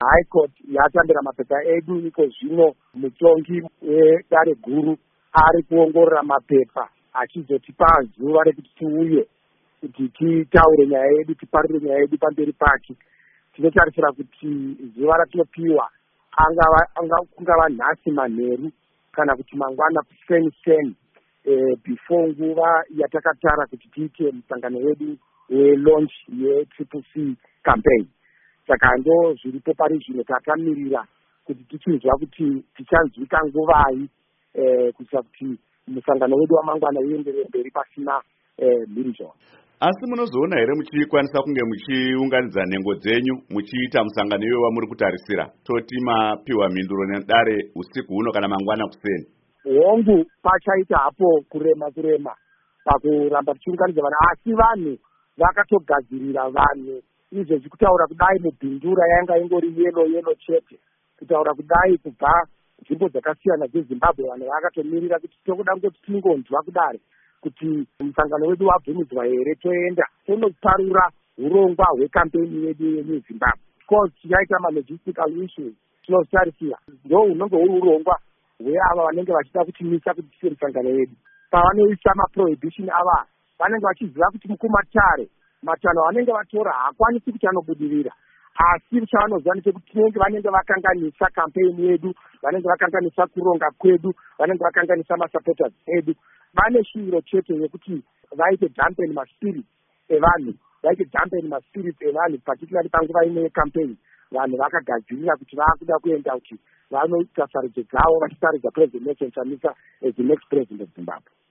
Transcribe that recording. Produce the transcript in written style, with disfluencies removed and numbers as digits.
High Court yatambira mapepa edu iko zvino mutongi wedare guru ari kuongorora mapepa achizotipa zuva rekuti tiuye kuti titaure nyaya yedu, tiparire nyaya yedu pamberi pake. Tinotarisira kuti zuva ratinopiwa kungava nhasi manheru kana kuti mangwana kuseni before nguva yatakatara kuti tiite musangano wedu welaunch yeCCC campaign. Saka ndo zviripo pari zvino takamirira kuti tichizwa kuti tichanzwika nguvai kuitira kuti musangano wedu wamangwana uenderere mberi pasina mhirizhonga. Asi munozoona here muchikwanisa kunge muchiunganidza nhengo dzenyu muchiita musangano iwe wamuri kutarisira toti mapiwa mhinduro nedare usiku huno kana mangwana kuseni? Hongu pachaita hapo kurema pakuramba tichiunganidza vanhu, asi vanhu vakatogadzirira vanhu izvezvi kutaura kudai mubhindura yanga ingori yelo chete, kutaura kudai kubva nzvimbo dzakasiyana dzeZimbabwe vanhu vakatomirira kuti tokuda kungoti tingonzwa kudare kuti musangano wedu wabvumidzwa here toenda tonoparura urongwa hwekampeni yedu yemuZimbabwe. Because tichaita malogistical issues tinotarisira ndo hunenge huri urongwa hweava vanenge vachida kutimisa kuti tiite musangano wedu. Pavanoisa maprohibition ava vanenge vachiziva kuti mukumatare matanho vanenge vatora haakwanisi kuti anobudirira, asi chavanoziva ndechekuti vanenge vakanganisa kampeni yedu, vanenge vakanganisa kuronga kwedu, vanenge vakanganisa masupporters edu. Vane shiro chete yekuti vaite dampen maspirits evanhu, particularly panguva ine campaign. Vanhu vakagadzirira kuti vakuda kuenda kuti vanoita sarudzo dzavo vachitaridza President Nelson Chamisa as the next president of Zimbabwe.